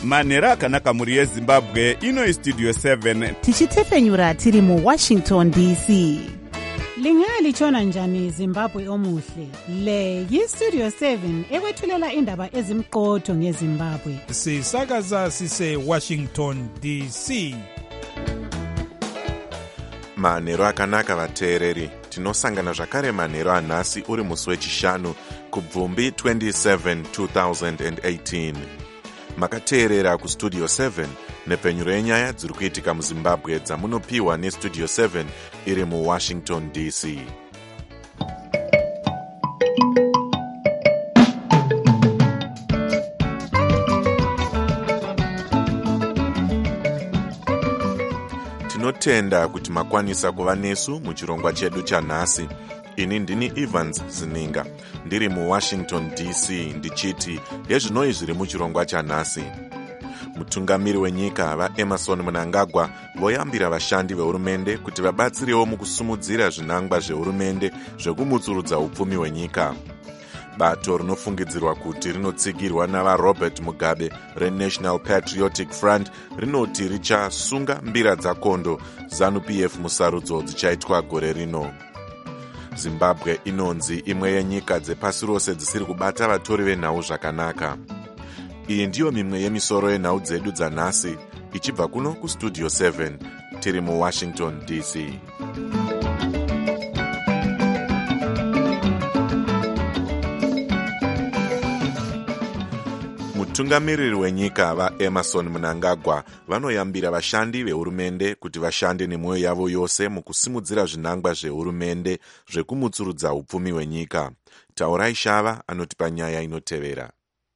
manhero akanaka mhuri yezimbabwe. Ino istudio 7 tichitefenyura tiri muWashington DC. Lingalitshona njani Zimbabwe omuhle? Le yistudio 7 ekwethulela indaba ezimqotho ngeZimbabwe. Sisakaza sise Washington DC. Manhero akanaka vateereri, tinosangana zvakare manhero anhasi uri musi wechishanu kubvumbi 27 2018. Makateerera kustudio 7 nepfenyuro yenyaya dziri kuitika muZimbabwe dzamunopiwa nestudio 7 iri muWashington DC. Tinotenda kuti makwanisa kuva nesu muchirongwa chedu chanhasi. Ini ndini Evans Zininga, ndiri muWashington DC ndichiti yezvinoi zviri muchirongwa chanhasi. Mutungamiri wenyika vaEmerson Mnangagwa voyambira vashandi vehurumende kuti vabatsirewo mukusumudzira zvinangwa zvehurumende zvekumutsurudza upfumi hwenyika. Bato rinofungidzirwa kuti rinotsigirwa navaRobert Mugabe reNational Patriotic Front rinoti richasunga mbira dzakondo ZANU-PF musarudzo dzichaitwa gore rino. Zimbabwe inonzi imwe yenyika dzepasi rose dzisiri kubata vatori venhau zvakanaka. Iyi ndiyo mimwe yemisoro yenhau dzedu dzanhasi, ichibva kuno kustudio 7 tiri muWashington DC. Mutungamiriri wenyika vaEmerson Mnangagwa vanoyambira vashandi vehurumende kuti vashande nemwoyo yavo yose mukusimudzira zvinangwa zvehurumende zvekumutsurudza upfumi hwenyika. Taurai Shava anotipa nyaya inotevera.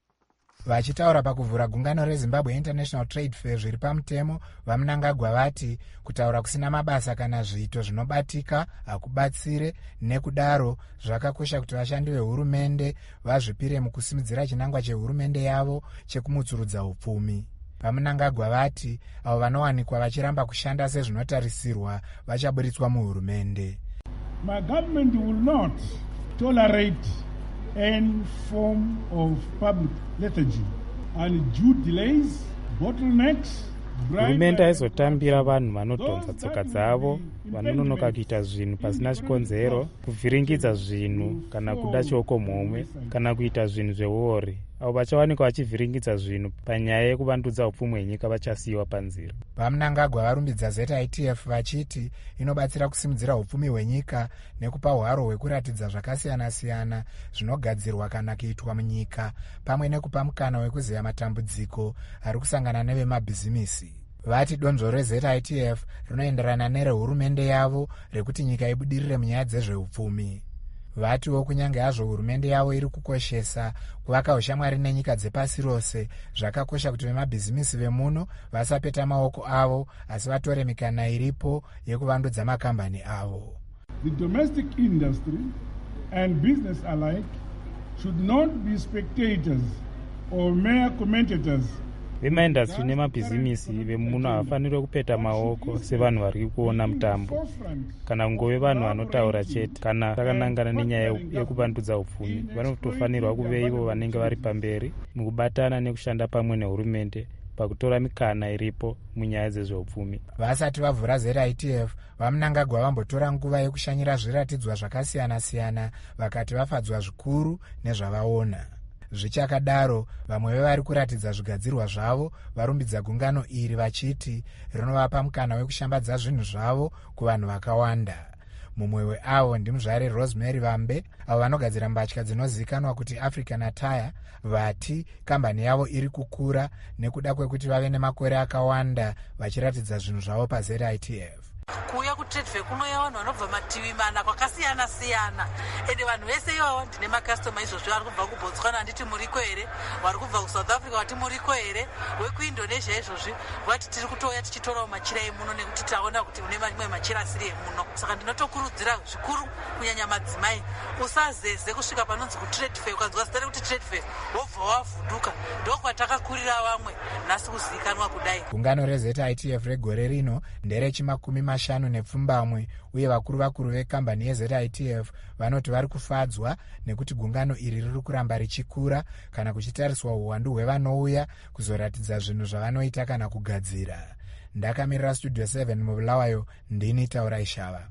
Vachitaura pakuvhura gungano reZimbabwe International Trade Fair zviri pamutemo, vaMnangagwa vati kutaura kusina mabasa kana zviito zvinobatika hakubatsire, nekudaro zvakakosha kuti vashandi vehurumende vazvipire mukusimudzira chinangwa chehurumende yavo chekumutsurudza upfumi. VaMnangagwa vati avo vanowanikwa vachiramba kushanda sezvinotarisirwa vachaburitswa muhurumende. My government will not tolerate any form of public lethargy and due delays, bottlenecks. Hurumende haizotambira vanhu vanodhonza tsoka dzavo, vanononoka kuita zvinhu pasina chikonzero, kuvhiringidza zvinhu kana kuda chioko mhomwe, kana kuita zvinhu zveuori. Avo vachawanikwa vachivhiringidza zvinhu panyaya yekuvandudza upfumi hwenyika vachasiyiwa panzira. VaMnangagwa varumbidza ZITF vachiti inobatsira kusimudzira upfumi hwenyika nekupa hwaro hwekuratidza zvakasiyana-siyana zvinogadzirwa kana kuitwa munyika, pamwe nekupa mukana wekuziva matambudziko ari kusangana nevemabhizimisi. Vati donzvo reZITF rinoenderana nerehurumende yavo rekuti nyika ibudirire munyaya dzezveupfumi. Vatiwo kunyange hazvo hurumende yavo iri kukoshesa kuvaka ushamwari nenyika dzepasi rose, zvakakosha kuti vemabhizimisi vemuno vasapeta maoko avo asi vatore mikana iripo yekuvandudza makambani avo. The domestic industry and business alike should not be spectators or mere commentators. Vemaindastri nemabhizimisi vemuno havafaniri kupeta maoko sevanhu vari kuona mutambo, kana kungove vanhu vanotaura chete kana vakanangana nenyaya yekuvandudza upfumi. Vanotofanirwa kuve ivo vanenge vari pamberi mukubatana nekushanda pamwe nehurumende pakutora mikana iripo munyaya dzezveupfumi. Vasati vavhura ZITF, vaMnangagwa vambotora nguva yekushanyira zviratidzwa zvakasiyana-siyana vakati vafadzwa zvikuru nezvavaona. Zvichakadaro, vamwe vevari kuratidza zvigadzirwa zvavo varumbidza gungano iri vachiti rinovapa mukana wekushambadza zvinhu zvavo kuvanhu vakawanda. Mumwe weavo ndimuzvare Rosemary Vambe, avo vanogadzira mbatya dzinozivikanwa kuti African Attire, vati kambani yavo iri kukura nekuda kwekuti vave nemakore akawanda vachiratidza zvinhu zvavo paZITF. Kuuya kutrade fair kunouya vanhu vanobva mativi mana kwakasiyana-siyana, ende vanhu vese ivavo ndine makastoma izvozvo vari kubva kuBotswana handiti muriko here, vari kubva kuSouth Africa vati muriko here, wekuIndonesia izvozvi vati tiri kutouya tichitorawo machira emuno nekuti taona kuti une mamwe machira asiri emuno. Saka ndinotokurudzira zvikuru kunyanya madzimai, usazeze kusvika panonzi kutrade fair ukanzwa zita rekuti trade fair wobva wavhunduka. Ndokwatakakurira vamwe nhasi kuzivikanwa kudai. Gungano reZITF regore rino nderechimakumi 5 uye vakuru vekambani yeZITF vanoti vari kufadzwa nekuti gungano iri riri kuramba richikura kana kuchitariswa uwandu hwevanouya kuzoratidza zvinhu zvavanoita kana kugadzira. Ndakamirira Studio 7 muBulawayo, ndini Taurai Shava.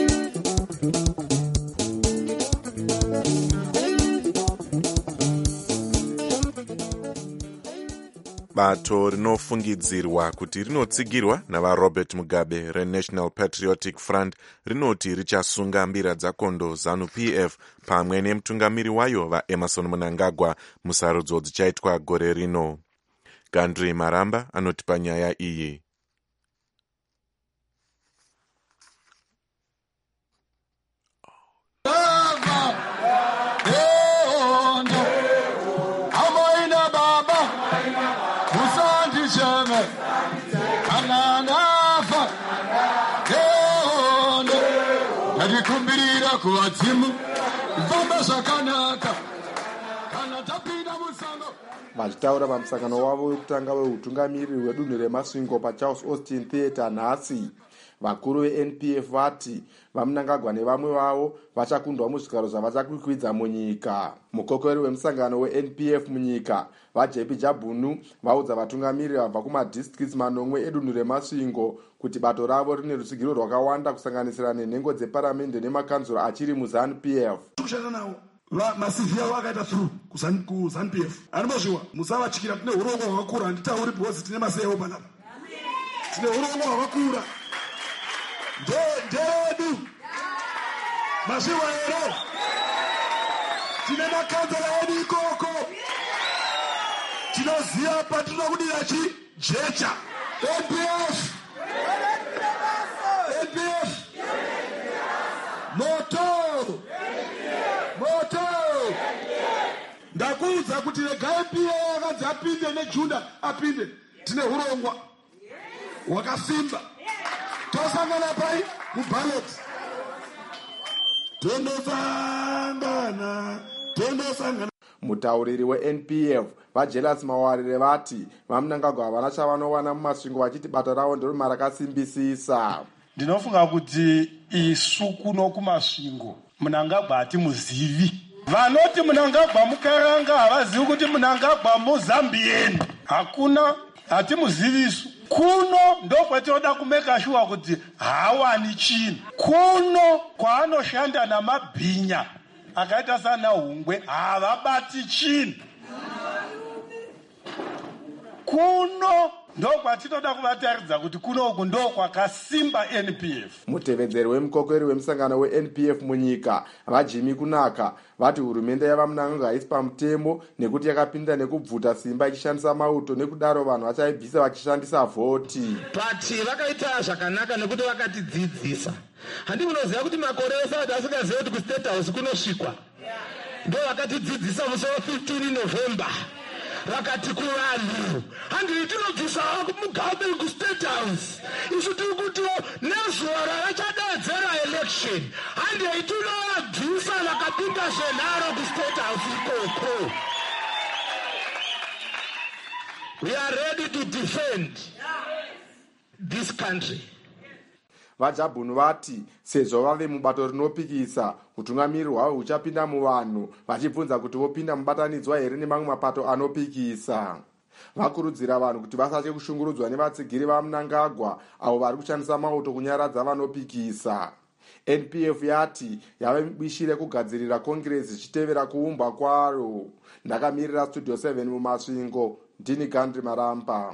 Bato rinofungidzirwa kuti rinotsigirwa navaRobert Mugabe reNational Patriotic Front rinoti richasunga mbira dzakondo ZANU-PF pamwe nemutungamiri wayo vaEmerson Mnangagwa musarudzo dzichaitwa gore rino. Gandri Maramba anotipa nyaya iyi. Ndikumbirira kuvadzimu mfamba zvakanaka kana tapinda musango. Vachitaura pamusangano wavo wekutanga weutungamiriri wedunhu remasvingo paCharles Austin Theatre nhasi, vakuru veNPF vati vaMnangagwa nevamwe vavo vachakundwa muzvigaro zvavachakwikwidza munyika. Mukokori wemusangano weNPF munyika vaJP Jabunu vaudza vatungamiriri vabva kumadistricts 9 edunhu remasvingo kuti bato ravo rine rutsigiro rwakawanda kusanganisira nenhengo dzeparamende nemakanzuro achiri muZANU-PF. Kushanda nawo masivi avo akaita through kuZANU-PF. Anobozviwa musavatyira, tine urongo hwakakura, handitauri because tine masewo panapa. Tine urongo hwakakura. Ndedu mazviwa here, tine makanzura edu ikoko, tinoziva patinoda kudira chijecha. NPF moto ndakuudza kuti regai PA akanzi apinde neJudha apinde. Tine urongwa hwakasimba, tosangana pai muballot, tondosangana. Mutauriri weNPF vaJelas Mawarire vati vaMnangagwa havana chavanowana mumasvingo vachiti bato ravo ndorima rakasimbisisa. Ndinofunga kuti isu kuno kumasvingo Mnangagwa hatimuzivi. Vanoti Mnangagwa mukaranga havazivi kuti Mnangagwa muZambian. Hakuna, hatimuzivi isu. Kuno ndokwatinoda kumeka sure kuti hawani chinhu. Kuno kwaanoshanda namabhinya akaita sana Hungwe havabati chinhu. Kuno ndokwatinoda kuvataridza kuti kuno uku ndokwakasimba NPF. Mutevedzeri wemukokori wemusangano weNPF munyika vaJimmy Kunaka vati hurumende yavaMnangagwa haisi pamutemo nekuti yakapinda nekubvuta simba ichishandisa mauto, nekudaro vanhu vachaibvisa vachishandisa vhoti. Pati vakaita zvakanaka nekuti vakatidzidzisa. Handi munoziva kuti makore ese asingazivi kuti kuState House kunosvikwa. Ndo vakatidzidzisa musi wa15 November. Vakati kuvanhu handi tinobvisa Mugabe kuState House. Isu tiri kuti nezuva ravachadedzera election handi tinovabvisa vakapinda zvenharo kuState House ikoko. We are ready to defend this country. VaJabunu vati sezvo vave mubato rinopikisa, utungamiri hwavo huchapinda muvanhu, vachibvunza kuti vopinda mubatanidzwa here nemamwe mapato anopikisa. Vakurudzira vanhu kuti vasatye kushungurudzwa nevatsigiri vaMnangagwa avo vari kushandisa mauto kunyaradza vanopikisa. NPF yati yave bishire kugadzirira kongiresi ichitevera kuumbwa kwaro. Ndakamirira Studio 7 mumasvingo, ndini Gandri Maramba.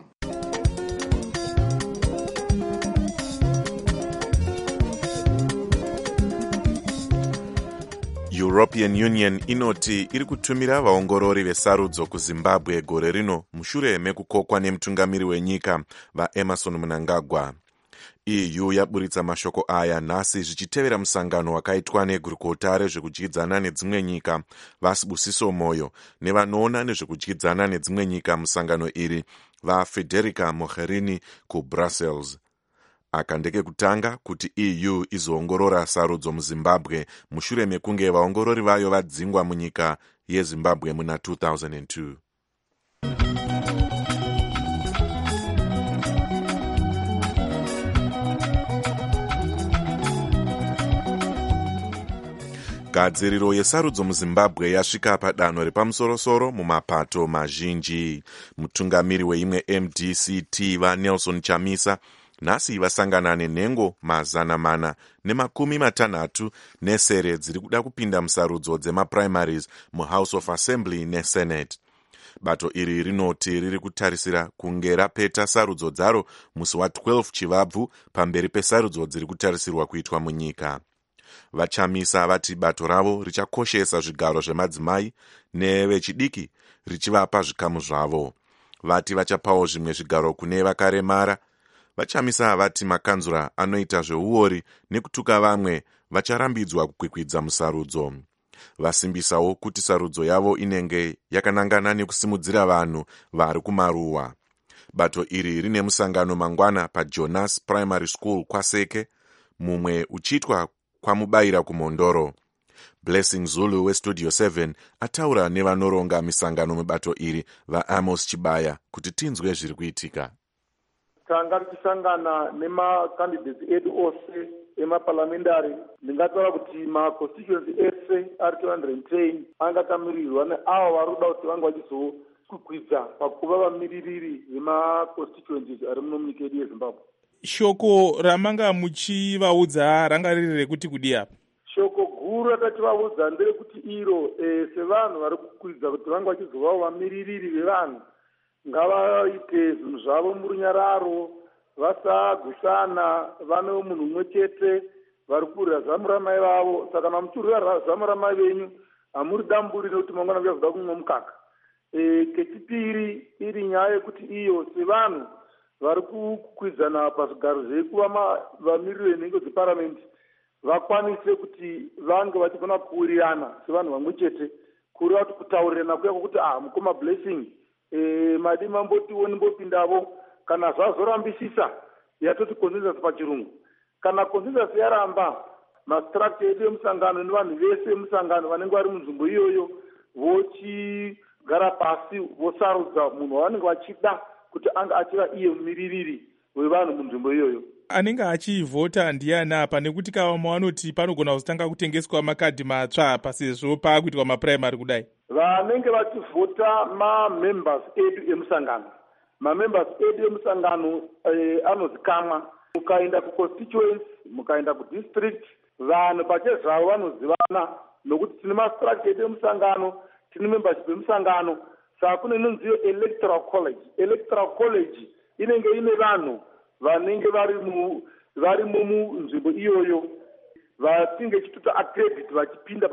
European Union inoti iri kutumira vaongorori vesarudzo kuZimbabwe gore rino mushure mekukokwa nemutungamiri wenyika vaEmerson Mnangagwa. EU yaburitsa mashoko aya nhasi zvichitevera musangano wakaitwa negurukota rezvekudyidzana nedzimwe nyika vaSibusiso Moyo nevanoona nezvekudyidzana nedzimwe nyika musangano iri vaFederica Mogherini kuBrussels. Aka ndekekutanga kuti EU izoongorora sarudzo muZimbabwe mushure mekunge vaongorori vayo vadzingwa munyika yeZimbabwe muna 2002. gadziriro yesarudzo muzimbabwe yasvika padanho repamusoro-soro mumapato mazhinji. Mutungamiri weimwe MDCT vaNelson Chamisa nhasi vasangana nenhengo 460 nesere dziri kuda kupinda musarudzo dzemaprimaries muhouse of assembly nesenate. Bato iri rinoti riri kutarisira kunge rapeta sarudzo dzaro musi wa12 Chivabvu pamberi pesarudzo dziri kutarisirwa kuitwa munyika. Vachamisa vati bato ravo richakoshesa zvigaro zvemadzimai nevechidiki richivapa zvikamu zvavo. Vati vachapawo zvimwe zvigaro kune vakaremara. Vachamisa vati makanzura anoita zveuori nekutuka vamwe vacharambidzwa kukwikwidza musarudzo. Vasimbisawo kuti sarudzo yavo inenge yakanangana nekusimudzira vanhu vari kumaruwa. Bato iri rine musangano mangwana paJonas Primary School kwaSeke, mumwe uchiitwa kwamubayira kumondoro. Blessing Zulu weStudio 7 ataura nevanoronga misangano mubato iri vaAmos Chibaya kuti tinzwe zviri kuitika. Tanga tichisangana nemacandidates edu ose emaparliamentary, ndingataura kuti maconstituency ese ari 210 angakamirirwa neavo vari kuda kuti vange vachizokwidza pakuva vamiririri vemaconstituencies ari muno munyika yedu yeZimbabwe. Shoko ramanga muchivaudza ranga riri rekuti kudi apa? Shoko guru ratachivaudza nderekuti iro sevanhu vari kukwidza kuti vange vachizovawo vamiririri vevanhu ngavaite zvinhu zvavo murunyararo, vasagusana, vanewo munhu umwe chete vari kurira zamu ramai vavo. Saka kana muchirira zamu ramai venyu hamuri damburi nekuti mangwana muchazoda kumwa mukaka. Kechipiri iri nyaya yekuti iyo sevanhu vari kukwidzana pazvigaro zvekuva vamiriri venhengo dzeparamende vakwanise kuti vange vachigona kuwirirana sevanhu vamwe chete, kureva kuti kutaurirana kuya kwokuti mukoma Blessing madi mambotiwo nimbopindavo, kana zvazorambisisa yatoti consensus pachirungu. Kana consensus yaramba, mastructure edu emusangano nevanhu vese emusangano vanenge vari munzvimbo iyoyo vochigara pasi vosarudza munhu wavanenge vachida kuti anga achiva iye mumiririri wevanhu munzvimbo iyoyo. Anenge achivhota ndiani apa, nekuti kavamwe vanoti panogona kuzotanga kutengeswa makadhi matsva pasezvo paakuitwa mapuraimari kudai? Vanenge vachivhota mamembers edu emusangano. Mamembers edu emusangano anozikamwa. Mukaenda kuconstituency, mukaenda kudistrict, vanhu pachezvavo vanozivana nokuti tine mastructure edu emusangano, tine membership emusangano. Saka kune inonziyo electoral college. Electoral college inenge ine vanhu vanenge vari munzvimbo iyoyo vatinge chituta accredit vachipinda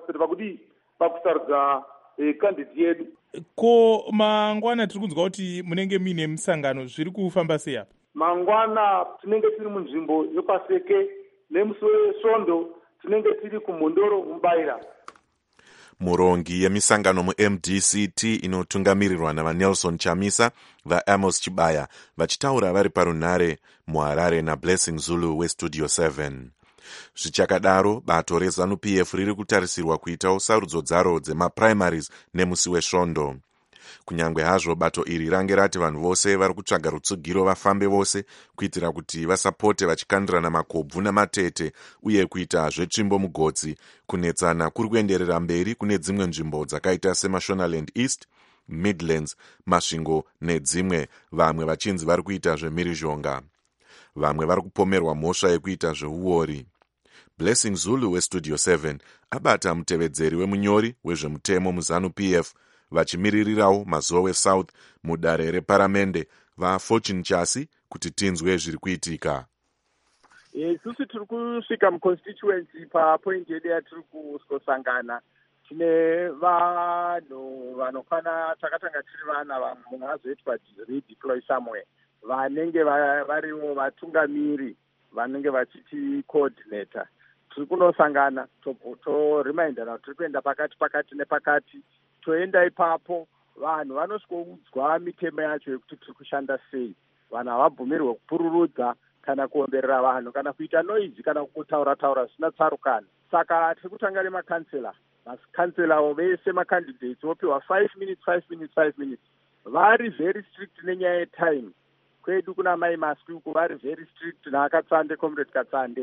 pakusarudza candidate yedu. Ko mangwana tiri kunzwa kuti munenge muine musangano, zviri kufamba sei apa? Mangwana tinenge tiri munzvimbo yepaSeke, nemusi weSvondo tinenge tiri kumondoro mubayira. Murongi yemisangano muMDCT inotungamirirwa navaNelson Chamisa vaAmos Chibaya vachitaura vari parunhare muHarare naBlessing Zulu weStudio 7. Zvichakadaro, bato reZANU-PF riri kutarisirwa kuitawo sarudzo dzaro dzemaprimaries nemusi weSvondo. Kunyangwe hazvo bato iri range rati vanhu vose vari kutsvaga rutsugiro vafambe vose kuitira kuti vasapote vachikandirana makobvu namatete uye kuita zvetsvimbo mugodzi, kunetsana kuri kuenderera mberi kune dzimwe nzvimbo dzakaita seMashonaland East, Midlands, Masvingo nedzimwe, vamwe vachinzi vari kuita zvemhirizhonga. Vamwe vari kupomerwa mhosva yekuita zveuori. Blessing Zulu weStudio 7 abata mutevedzeri wemunyori wezvemutemo muZANU-PF vachimiririrawo Mazowe South mudare reparamende vaFortune Chasi kuti tinzwe zviri kuitika. Isusu tiri kusvika muconstituency papoint yedu yatiri kusangana. Tine vanhu vanokwana takatanga tiri vana vamwe vazoitwa redeploy somewhere, vanenge variwo vatungamiri vanenge vachiti coordinator. Tiri kunosangana to-remindana tiri kuenda pakati nepakati. Toenda ipapo vanhu vanosvoudzwa mitemo yacho yekuti tiri kushanda sei. Vanhu havabvumirwe kupururudza kana kuomberera vanhu kana kuita noise kana kutaura zvisina tsarukano. Saka tiri kutanga nemakansela. Makansela vese macandidates vopiwa 5 minutes. Vari very strict nenyaya yetime. Kwedu kuna mai Maswi uko vari very strict naakatsande, comrade Katsande.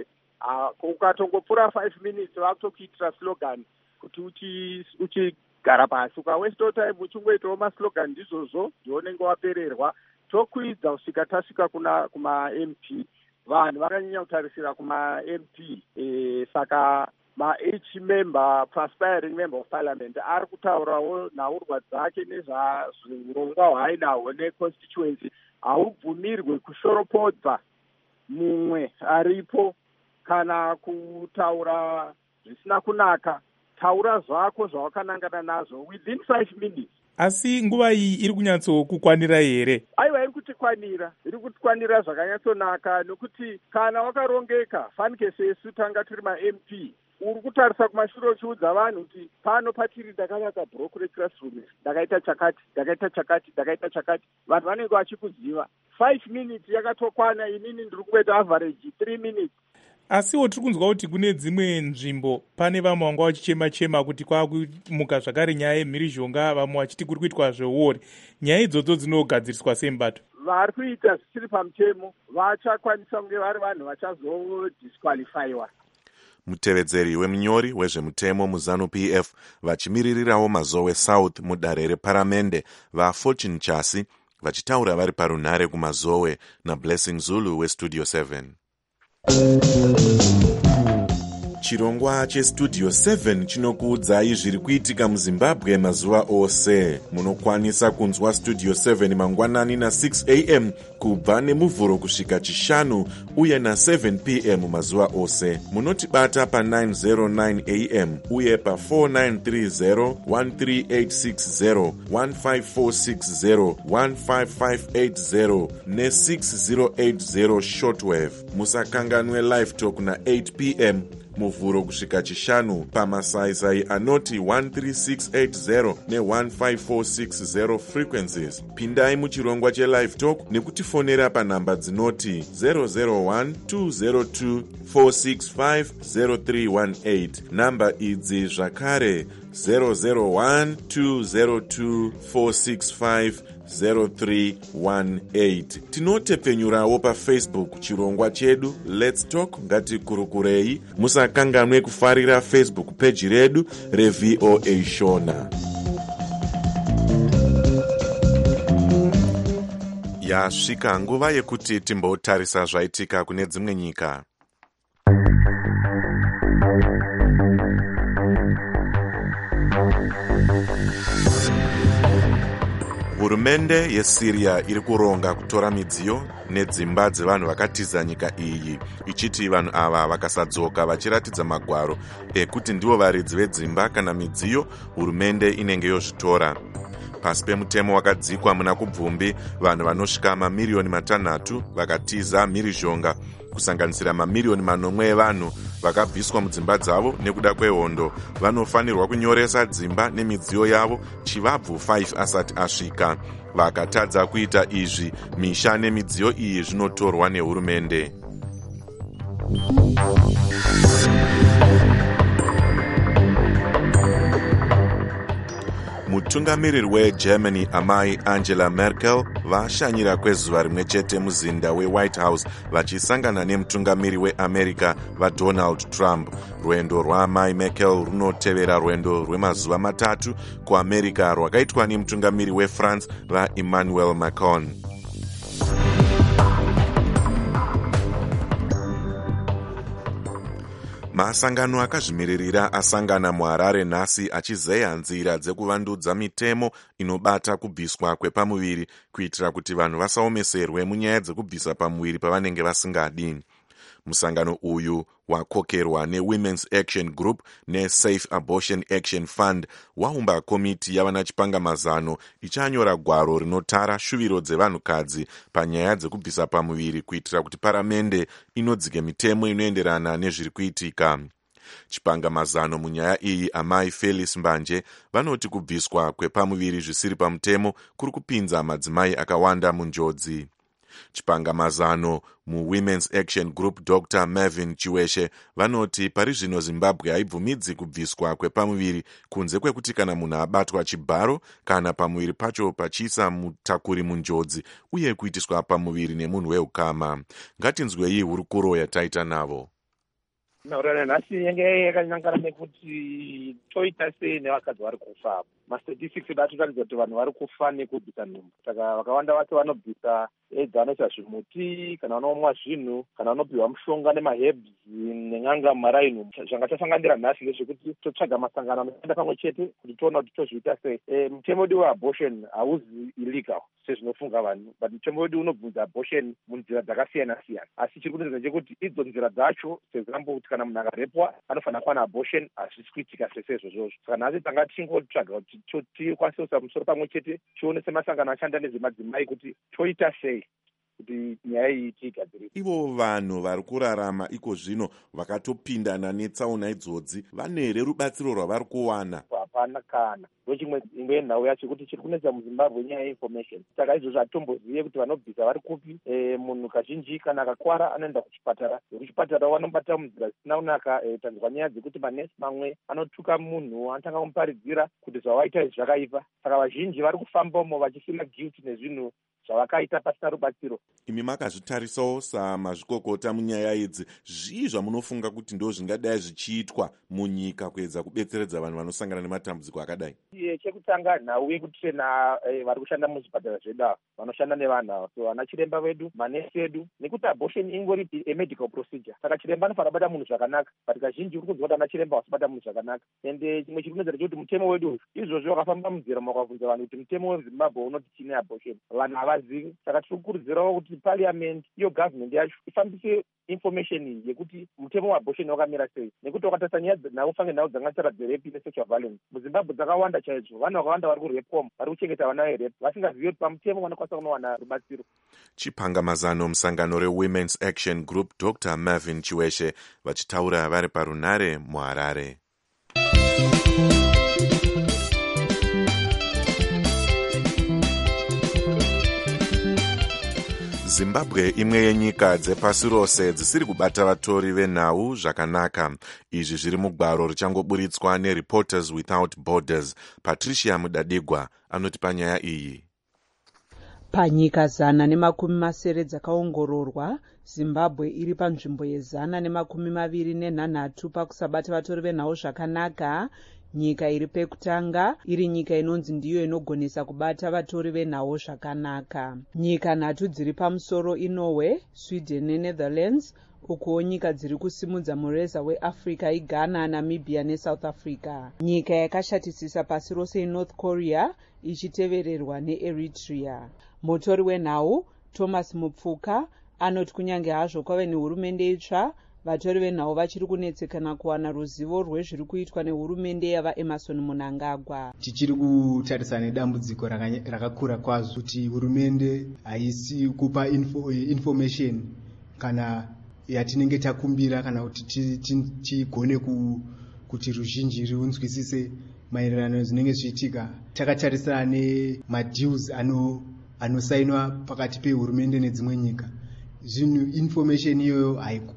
ukatongopfuura 5 minutes vakutokuitira slogan kuti uchigara pasi. Ukawesta time uchingoitawo maslogan ndizvozvo ndionenge wapererwa. Tokuidza kusvika tasvika kuma-MP. Vanhu vakanyanya kutarisira kuma-MP. Saka ma-H member, aspiring member of parliament, ari kutaurawo nhaurwa dzake nezvazvirongwa hwaainahwo neconstituency. Haubvumirwe kushoropodza mumwe aripo kana kutaura zvisina kunaka. Taura zvako zvawakanangana nazvo within 5 minutes. Asi nguva iyi iri kunyatsokukwanira here? Aiwa, iri kutikwanira zvakanyatsonaka, nokuti kana wakarongeka fanike sesu tanga tiri ma-MP uri kutarisa kumashure uchiudza vanhu kuti pano patiri ndakavaka bhuroku reclassroom, ndakaita chakati, vanhu vanenge vachikuziva. 5 minutes yakatokwana, inini ndiri kuita average 3 minutes. Asiwo tiri kunzwa kuti kune dzimwe nzvimbo pane vamwe vanga vachichema kuti kwakumuka zvakare nyaya yemhirizhonga, vamwe vachiti kuri kuitwa zveuori. Nyaya idzodzo dzinogadziriswa semubato? Vari kuita zvisiri pamutemo vachakwanisa kunge vari vanhu vachazodisqualifyiwa. Mutevedzeri wemunyori wezvemutemo muZANU-PF vachimiririrawo Mazowe South mudare reparamende vaFortune Chasi vachitaura vari parunhare kuMazowe naBlessing Zulu weStudio 7. Chirongwa cheStudio 7 chinokuudzai zviri kuitika muZimbabwe mazuva ose. Munokwanisa kunzwa Studio 7 mangwanani na6 am kubva nemuvhuro kusvika chishanu uye na7 pm mazuva ose. Munotibata pa909 am uye pa4930, 13860, 15460, 15580 ne6080 shortwave. Musakanganwe live talk na8 pm muvhuro kusvika chishanu pamasaisai anoti 13680 ne15460 frequencies. Pindai muchirongwa chelive talk nekutifonera panhamba dzinoti 001-202-465-0318. Namba idzi zvakare 001-202-465-0318. Tinotepfenyurawo paFacebook chirongwa chedu Let's Talk Ngatikurukurei. Musakanganwe kufarira Facebook page redu reVOA Shona. Yasvika nguva yekuti timbotarisa zvaitika kune dzimwe nyika. Hurumende yeSyria iri kuronga kutora midziyo nedzimba dzevanhu vakatiza nyika iyi, ichiti vanhu ava vakasadzoka vachiratidza magwaro ekuti ndivo varidzi vedzimba kana midziyo, hurumende inenge yozvitora. Pasi pemutemo wakadzikwa muna kubvumbi, vanhu vanosvika mamiliyoni 3 vakatiza mhirizhonga, kusanganisira mamiliyoni 9 evanhu vakabviswa mudzimba dzavo nekuda kwehondo. Vanofanirwa kunyoresa dzimba nemidziyo yavo chivabvu 5 asati asvika. Vakatadza kuita izvi, misha nemidziyo iyi zvinotorwa nehurumende. Mutungamiriri weGermany amai Angela Merkel vashanyira kwezuva rimwe chete muzinda weWhite House vachisangana nemutungamiri weAmerica vaDonald Trump. Rwendo rwaamai Merkel runotevera rwendo rwemazuva 3 kuAmerica rwakaitwa nemutungamiri weFrance vaEmmanuel Macron. Masangano akazvimiririra asangana muHarare nhasi achizeya nzira dzekuvandudza mitemo inobata kubviswa kwepamuviri kuitira kuti vanhu vasaomeserwe munyaya dzekubvisa pamuviri pavanenge vasingadi. Musangano uyu wakokerwa neWomen's Action Group neSafe Abortion Action Fund waumba komiti yavanachipanga-mazano ichanyora gwaro rinotara shuviro dzevanhukadzi panyaya dzekubvisa pamuviri kuitira kuti paramende inodzike mitemo inoenderana nezviri kuitika. Chipanga-mazano munyaya iyi amai Phyllis Mbanje vanoti kubviswa kwepamuviri zvisiri pamutemo kuri kupinza madzimai akawanda munjodzi. Chipanga-mazano muWomen's Action Group Dr. Mervyn Chiweshe vanoti pari zvino Zimbabwe haibvumidzi kubviswa kwepamuviri kunze kwekuti kana munhu abatwa chibharo kana pamuviri pacho pachiisa mutakuri munjodzi uye kuitiswa pamuviri nemunhu weukama. Ngatinzwei hurukuro yataita navo. Nhauro yanhasi yange yakanyangana nekuti toita sei nevakadzi vari kufa. Mastatistics edu arikuratidza kuti vanhu vari kufa nekubvisa nhumbu. Saka vakawanda vacho vanobvisa edzi vanoisa zvimuti kana vanomwa zvinhu kana vanopiwa mushonga nemahebs nen'anga mumaraini. Zvanga tasanganira nhasi ndezvekuti totsvaga masangano anoshanda pamwe chete kuti toona kuti tozviita sei. Mutemo wedu waabortion hauzi illegal sezvinofunga vanhu, but mutemo wedu unobvunza abortion munzira dzakasiyana siyana. Asi chiri kunetsa chekuti idzo nzira dzacho sezambo kuti kana munhu akarepwa anofanira kuwana abortion hazvisi kuitika sese izvozvo. Saka nhasi tanga tichingotsvaga kuti tikwanise kuisa musoro pamwe chete tione semasangano ashanda nezvemadzimai kuti toita sei kuti nyaya iyi tiigadzirisa. Ivo vanhu vari kurarama iko zvino vakatopindana netsaona idzodzi vane here rubatsiro rwavari kuwana? Hapana kana. Ndochimwe imwe yenhau yacho kuti chiri kunetsa muZimbabwe nyaya yeinformation. Saka izvozvo hatombozive kuti vanobvisa vari kupi. Munhu kazhinji kana akakwara anoenda kuchipatara. Kuchipatara vanobata munzira dzisina kunaka. Tanzwa nyaya dzekuti manesi mamwe anotuka munhu anotanga kumuparidzira kuti zvawaita izvi zvakaipa. Saka vazhinji vari kufambamo vachifila guilty nezvinhu zvavakaita pasina rubatsiro. Imi makazvitarisawo samazvikokota munyaya idzi, zvii zvamunofunga kuti ndo zvingadai zvichiitwa munyika kuedza kubetseredza vanhu vanosangana nematambudziko akadai? Chekutanga nhau yekutrena vari kushanda muzvipatara zvedu vanoshanda nevanhu ava, so vana chiremba vedu, manesi edu, nekuti abortion ingori medical procedure. Saka chiremba anofanira kubata munhu zvakanaka, but kazhinji uri kunzwa kuti ana chiremba vasibata munhu zvakanaka. Ende chimwe chiri kunetsa kuti mutemo wedu uyu izvozvo wakafamba munzira makabvunza vanhu kuti mutemo weZimbabwe unoti chine abortion. Vanhu havazivi. Saka tiri kukurudzirawo kuti parliament iyo government yacho ifambise information iyi yekuti mutemo waabortion wakamira sei, nekuti wakatarisa nyaya nhau fange nhau dzangatsara dzerepi nesexual violence muZimbabwe dzakawanda chaizvo. Vanhu vakawanda vari kurepwa, vari kuchengeta vana verep vasingazivi kuti pamutemo vanokwanisa kunowana rubatsiro. Chipangamazano musangano reWomen's Action Group Dr. Marvin Chiweshe vachitaura vari parunare muHarare. Zimbabwe imwe yenyika dzepasi rose dzisiri kubata vatori venhau zvakanaka. Izvi zviri mugwaro richangoburitswa neReporters Without Borders. Patricia Mudadigwa anoti panyaya iyi. Panyika 120 dzakaongororwa, Zimbabwe iri panzvimbo ye123 pakusabata vatori venhau zvakanaka. Nyika iri pekutanga iri nyika inonzi ndiyo inogonesa kubata vatori venhau zvakanaka. Nyika 3 dziri pamusoro iNorway, Sweden neNetherlands, ukuwo nyika dziri kusimudza mureza weAfrica iGhana, Namibia neSouth Africa. Nyika yakashatisisa pasi rose iNorth Korea ichitevererwa neEritrea. Mutori wenhau Thomas Mupfuka anoti kunyange hazvo kwave nehurumende itsva, vatori venhau vachiri kunetsekana kuwana ruzivo rwezviri kuitwa nehurumende yavaEmerson Mnangagwa. Tichiri kutarisana nedambudziko rakakura kwazvo kuti hurumende haisi kupa information kana yatinenge takumbira kana kuti tigone kuti ruzhinji runzwisise maererano nezvinenge zvichiitika. Takatarisana nemadeals anosainwa pakati pehurumende nedzimwe nyika. Zvinhu information iyoyo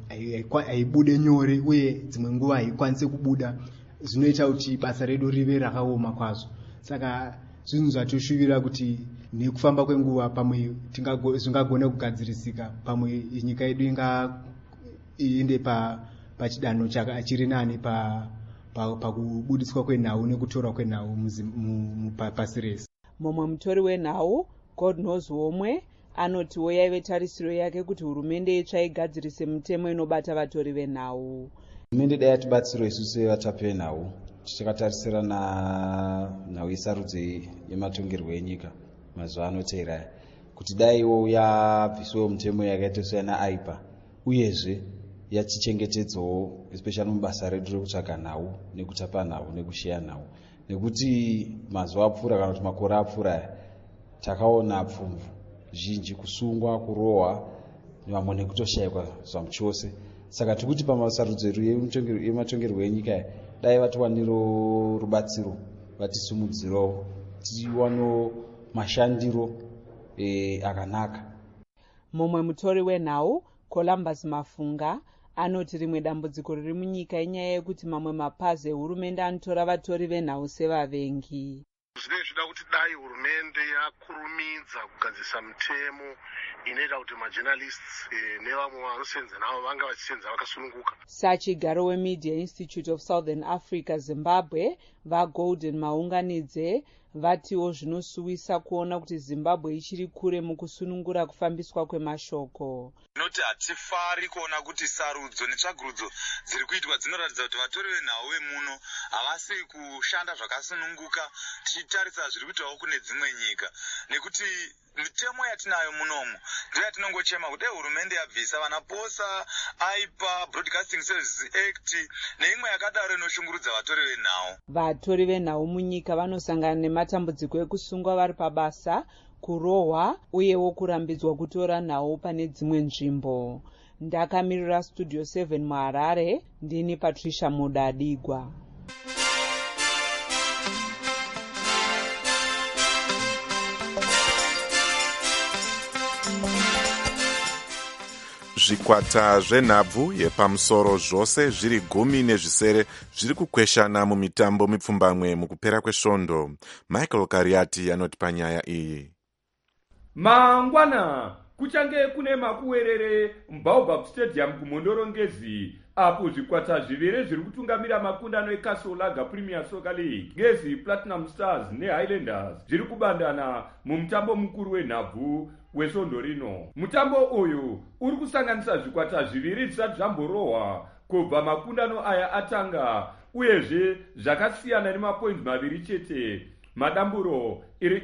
haibude nyore uye dzimwe nguva haikwanise kubuda, zvinoita kuti basa redu rive rakaoma kwazvo. Saka zvinhu zvatoshuvira kuti nekufamba kwenguva pamwe zvingagona kugadzirisika, pamwe nyika yedu iende pachidanho chiri nani pakubudiswa kwenhau nekutorwa kwenhau pasi rese. Mumwe mutori wenhau God Knows Womwe anotiwo yaive tarisiro yake kuti hurumende itsva igadzirise mutemo inobata vatori venhau. Hurumende dai yatibatsiro isusu vatapi venhau, tichakatarisira nhau yesarudzo yematongerwo enyika mazuva anoteera, kuti daiwo yabviswewo mutemo yakaita seyana aipa, uyezve yatichengetedzawo especially mubasa redu rekutsvaga nhau nekutapa nhau nekusheya nhau, nekuti mazuva apfuura kana kuti makore apfuura takaona pfumvu zhinji, kusungwa, kurohwa nevamwe nekutoshayikwa zvamuchose. Saka tikuti pamasarudzo edu yematongerwo enyika dai vatiwaniro rubatsiro, vatisumudzirawo, tiwano mashandiro akanaka. Mumwe mutori wenhau Columbus Mafunga anoti rimwe dambudziko riri munyika inyaya yekuti mamwe mapazi ehurumende anotora vatori venhau sevavengi. Zvinenge zvida kuti dai hurumende yakurumidza kugadzisa mutemo inoita kuti majournalists nevamwe vanosenza navo vanga vachisenza vakasununguka. Sachigaro weMedia Institute of Southern Africa, Zimbabwe, vaGolden Maunganidze vatiwo zvinosuwisa kuona kuti Zimbabwe ichiri kure mukusunungura kufambiswa kwemashoko. Noti hatifari kuona kuti sarudzo netsvagurudzo dziri kuitwa dzinoratidza kuti vatori venhau vemuno havasi kushanda zvakasununguka tichitarisa zviri kuitawo kune dzimwe nyika, nekuti mitemo yatinayo munomu ndiyo yatinongochema kuti hurumende yabvisa vanaposa aipa Broadcasting Services Act neimwe yakadaro inoshungurudza vatori venhau. Vatori venhau munyika vanosangana nematambudziko ekusungwa vari pabasa, kurohwa uyewo kurambidzwa kutora nhau pane dzimwe nzvimbo. Ndakamirira Studio 7 muHarare, ndini Patricia Mudadigwa. Zvikwata zvenhabvu yepamusoro zvose zviri 10 zviri kukweshana mumitambo mipfumbamwe mukupera kwesvondo. Michael Kariati anoti panyaya iyi. Mangwana kuchange kune makuwerere muBaobab Stadium kumhondorongezi, apo zvikwata zviviri zviri kutungamira makundano eKasolaga Premier Soccer League, Ngezi Platinum Stars neHighlanders zviri kubandana mumutambo mukuru wenhabvu wesvondo rino. Mutambo uyu uri kusanganisa zvikwata zviviri zvisati zvamborohwa kubva makundano aya atanga, uyezve zvakasiyana nemapoints maviri chete. Madamburo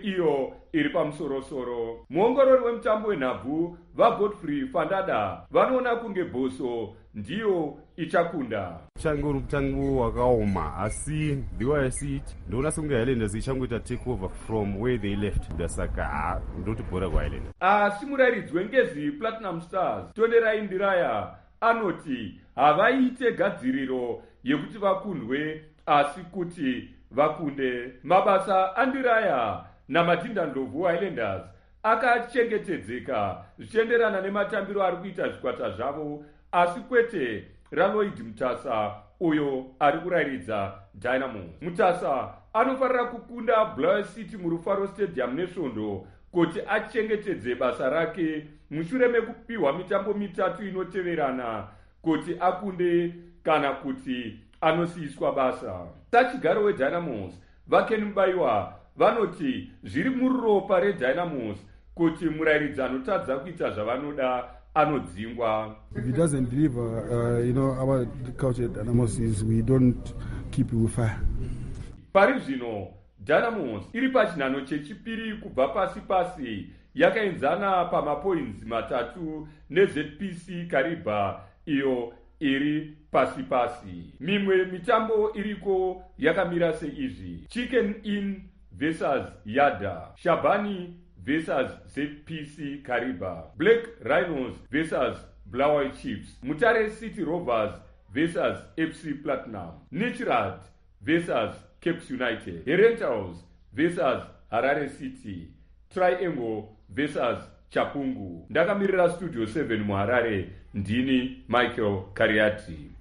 iri pamusorosoro. Muongorori wemutambo wenhabvu vaGodfrey Fandada vanoona kunge Boso ndiyo ichakunda. Change uri mutambo wakaoma, asi the way I see it ndoona songe Highlanders ichangoita take over from where they left. Ndasaka ndoti bhora kwaHighlanders. Asi murairidzi weNgezi Platinum Stars Tonerai Ndiraya anoti havaite gadziriro yekuti vakundwe, asi kuti vakunde. Mabasa Andiraya naMatinda Ndlovu Highlanders akachengetedzeka zvichienderana nematambiro ari kuita zvikwata zvavo, asi kwete Raloid Mutasa uyo ari kurairidza Dynamos. Mutasa anofarira kukunda Blair City muRufaro Stadium nesvondo kuti achengetedze basa rake mushure mekupiwa mitambo mitatu inoteverana kuti akunde kana kuti anosiyiswa basa. Sachigaro weDynamos vaKen Mubaiwa vanoti zviri muropa reDynamos kuti murairidzi anotadza kuita zvavanoda anodzingwa. If he doesn't deliver, our culture at Dynamos is we don't keep you with fire. Pari zvino Dynamos iri pachinhano chechipiri kubva pasi yakaenzana pamapoints 3 neZPC Kariba iyo iri pasi. Mimwe mitambo iriko yakamira seizvi: Chicken Inn versus Yada, Shabani versus ZPC Kariba, Black Rhinos versus Blaawai Chiefs, Mutare City Rovers versus FC Platinum, Nichirat versus Capes United, Herentals versus Harare City, Triangle versus Chapungu. Ndakamirira Studio 7 muHarare, ndini Michael Kariati.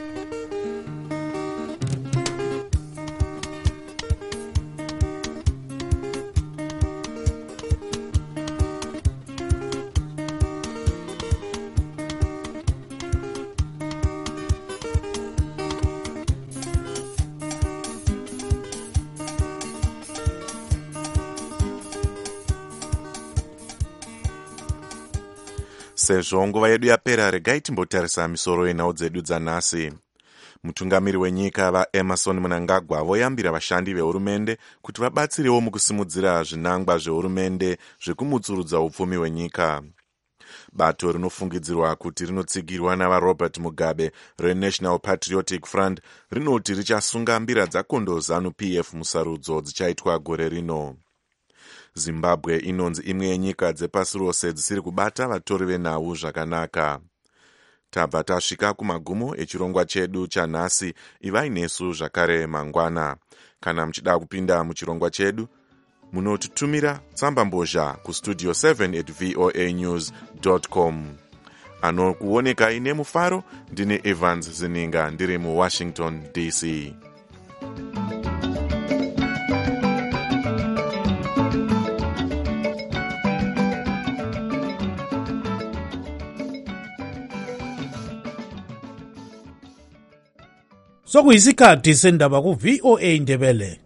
Sezvo nguva yedu yapera, regai timbotarisa misoro yenhau dzedu dzanhasi. Mutungamiri wenyika vaEmerson Mnangagwa voyambira vashandi vehurumende kuti vabatsirewo mukusimudzira zvinangwa zvehurumende zvekumutsurudza upfumi hwenyika. Bato rinofungidzirwa kuti rinotsigirwa navaRobert Mugabe reNational Patriotic Front rinoti richasunga mbira dzakondo ZANU-PF musarudzo dzichaitwa gore rino. Zimbabwe inonzi imwe yenyika dzepasi rose dzisiri kubata vatori venhau zvakanaka. Tabva tasvika kumagumo echirongwa chedu chanhasi. Ivai nesu zvakare mangwana. Kana muchida kupinda muchirongwa chedu, munotitumira tsamba mbozha kustudio 7@voanews.com. Anokuonekai nemufaro ndine Evans Zininga ndiri muWashington DC. sokuyisikhathi sendaba ku-VOA Ndebele.